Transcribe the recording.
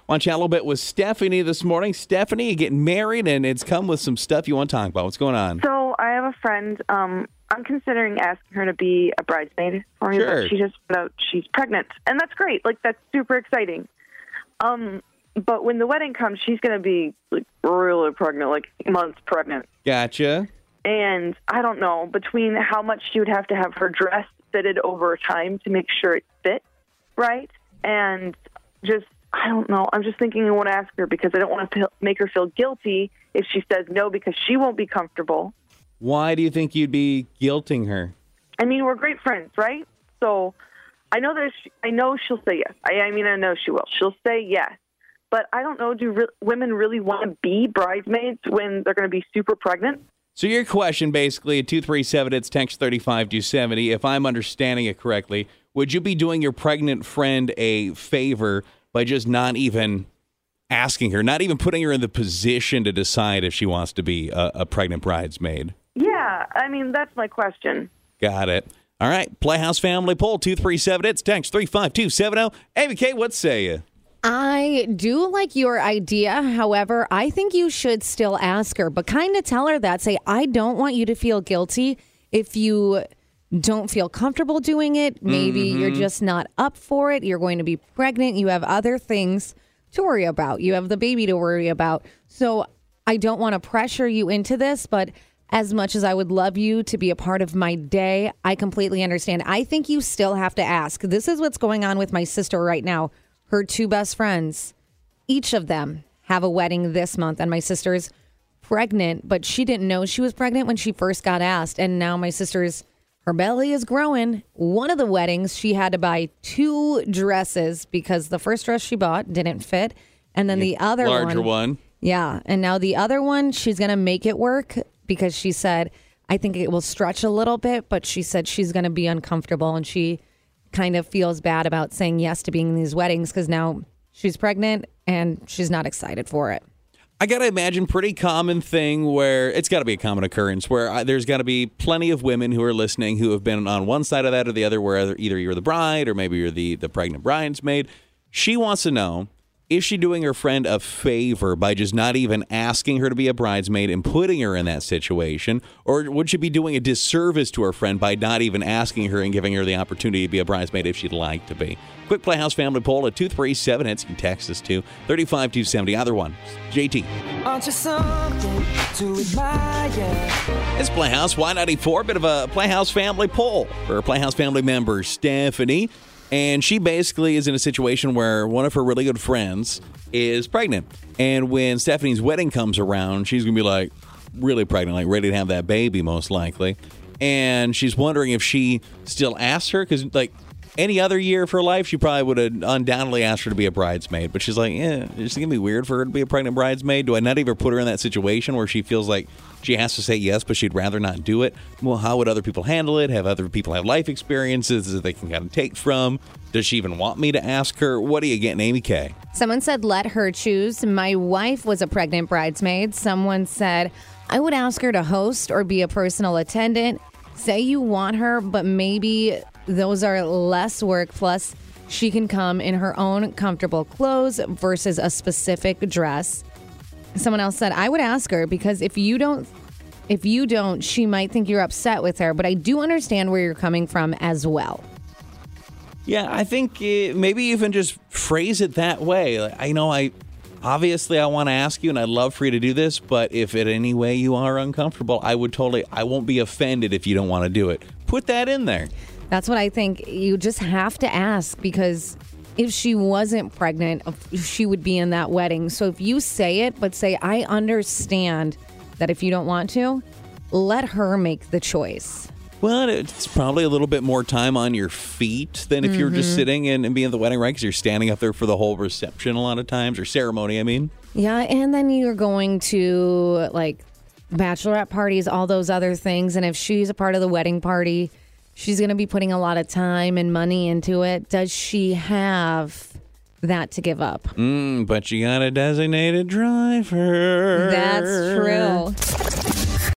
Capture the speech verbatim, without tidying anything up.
Want to chat a little bit with Stephanie this morning. Stephanie, you're getting married, and it's come with some stuff you want to talk about. What's going on? So I have a friend. Um, I'm considering asking her to be a bridesmaid for me. Sure. But she just found out she's pregnant, and that's great. Like, that's super exciting. Um, but when the wedding comes, she's going to be like really pregnant, like months pregnant. Gotcha. And I don't know, between how much she would have to have her dress fitted over time to make sure it fit right, and just, I don't know. I'm just thinking I want to ask her because I don't want to make her feel guilty if she says no because she won't be comfortable. Why do you think you'd be guilting her? I mean, we're great friends, right? So I know that she, I know she'll say yes. I, I mean, I know she will. She'll say yes. But I don't know, do re- women really want to be bridesmaids when they're going to be super pregnant? So your question basically, two three seven, it's text thirty-five two seventy. If I'm understanding it correctly, would you be doing your pregnant friend a favor by just not even asking her, not even putting her in the position to decide if she wants to be a, a pregnant bridesmaid? Yeah, I mean, that's my question. Got it. All right, Playhouse Family Poll, two three seven, it's text three five two seven zero. A B K, what say you? I do like your idea. However, I think you should still ask her, but kind of tell her that. Say, I don't want you to feel guilty if you don't feel comfortable doing it. Maybe mm-hmm. you're just not up for it. You're going to be pregnant. You have other things to worry about. You have the baby to worry about. So I don't want to pressure you into this, but as much as I would love you to be a part of my day, I completely understand. I think you still have to ask. This is what's going on with my sister right now. Her two best friends, each of them have a wedding this month, and my sister's pregnant, but she didn't know she was pregnant when she first got asked, and now my sister's, her belly is growing. One of the weddings, she had to buy two dresses because the first dress she bought didn't fit, and then the other one. Larger one. Yeah, and now the other one, she's going to make it work because she said, I think it will stretch a little bit, but she said she's going to be uncomfortable, and she kind of feels bad about saying yes to being in these weddings because now she's pregnant and she's not excited for it. I got to imagine pretty common thing where it's got to be a common occurrence where I, there's got to be plenty of women who are listening who have been on one side of that or the other, where either you're the bride or maybe you're the, the pregnant bridesmaid. She wants to know, is she doing her friend a favor by just not even asking her to be a bridesmaid and putting her in that situation? Or would she be doing a disservice to her friend by not even asking her and giving her the opportunity to be a bridesmaid if she'd like to be? Quick Playhouse Family Poll at two three seven. It's, you can text us to thirty-five two seventy. Either one. J T. Aren't you something to admire? It's Playhouse Y ninety-four. Bit of a Playhouse Family Poll for Playhouse Family member Stephanie. And she basically is in a situation where one of her really good friends is pregnant. And when Stephanie's wedding comes around, she's going to be like really pregnant, like ready to have that baby most likely. And she's wondering if she still asks her because like any other year of her life, she probably would have undoubtedly asked her to be a bridesmaid. But she's like, yeah, it's going to be weird for her to be a pregnant bridesmaid. Do I not even put her in that situation where she feels like she has to say yes, but she'd rather not do it? Well, how would other people handle it? Have other people have life experiences that they can kind of take from? Does she even want me to ask her? What are you getting, Amy K? Someone said, let her choose. My wife was a pregnant bridesmaid. Someone said, I would ask her to host or be a personal attendant. Say you want her, but maybe those are less work. Plus, she can come in her own comfortable clothes versus a specific dress. Someone else said, I would ask her because if you don't, if you don't, she might think you're upset with her. But I do understand where you're coming from as well. Yeah, I think uh, maybe even just phrase it that way. Like, I know I, obviously I want to ask you and I'd love for you to do this, but if in any way you are uncomfortable, I would totally, I won't be offended if you don't want to do it. Put that in there. That's what I think. You just have to ask because if she wasn't pregnant, she would be in that wedding. So if you say it, but say, I understand that if you don't want to, let her make the choice. Well, it's probably a little bit more time on your feet than if mm-hmm. you're just sitting and, and being at the wedding, right? Because you're standing up there for the whole reception a lot of times, or ceremony, I mean. Yeah, and then you're going to, like, bachelorette parties, all those other things. And if she's a part of the wedding party, she's going to be putting a lot of time and money into it. Does she have that to give up? Mm, but you got a designated driver. That's true.